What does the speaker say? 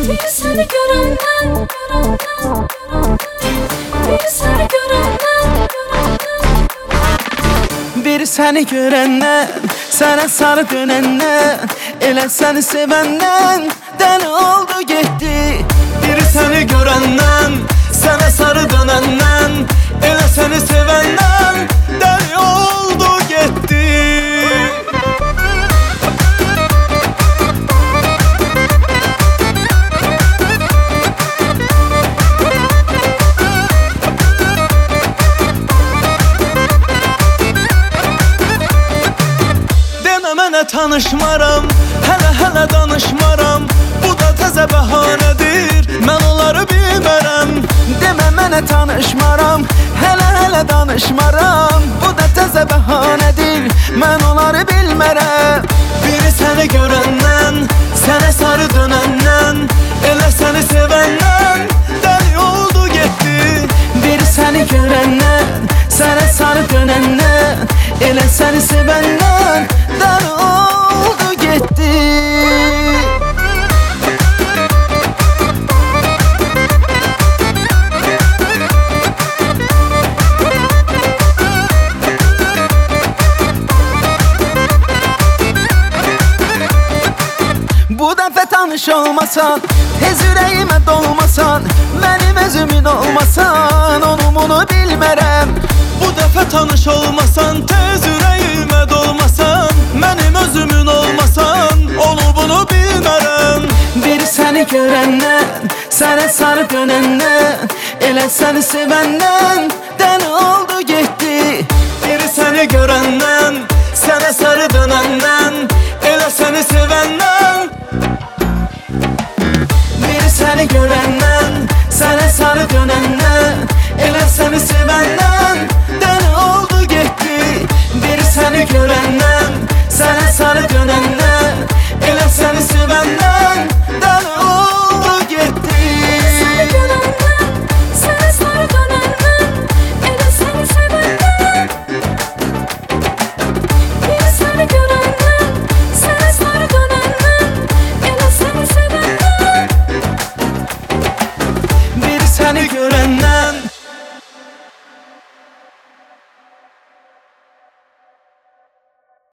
Bir seni görenden, bir seni görenden, bir seni görenden, sana sarı dönenden, elə seni sevenden deli oldu gitti. Bir seni görenden, sana sarı dönenden, elə seni sevenden deli oldu gitti. Mənə tanışmaram, hələ danışmaram. Bu da təzə bəhanədir, mən onları bilmərəm. Demə mənə tanışmaram, hələ danışmaram. Bu da təzə bəhanədir, mən onları bilmərəm. Biri səni görəndən, sənə sarı dönəndən, elə səni sevəndən dəli oldu getdi. Biri səni görəndən, sənə sarı dönəndən, elə səni sevəndən dəli oldu getdi. Bu dəfə tanış olmasan, tez ürəyimə dolmasan, mənim özümün olmasan, onu bunu bilmərəm. Bu dəfə tanış olmasan, tez ürəyimə dolmasan, mənim özümün olmasan, onu bunu bilmərəm. Bir səni görəndən, sənə sarı dönəndən, elə səni sevəndən dəli oldu getdi. Bir səni görəndən, sənə sarı dönəndən, elə səni sevəndən. Bir səni görəndən,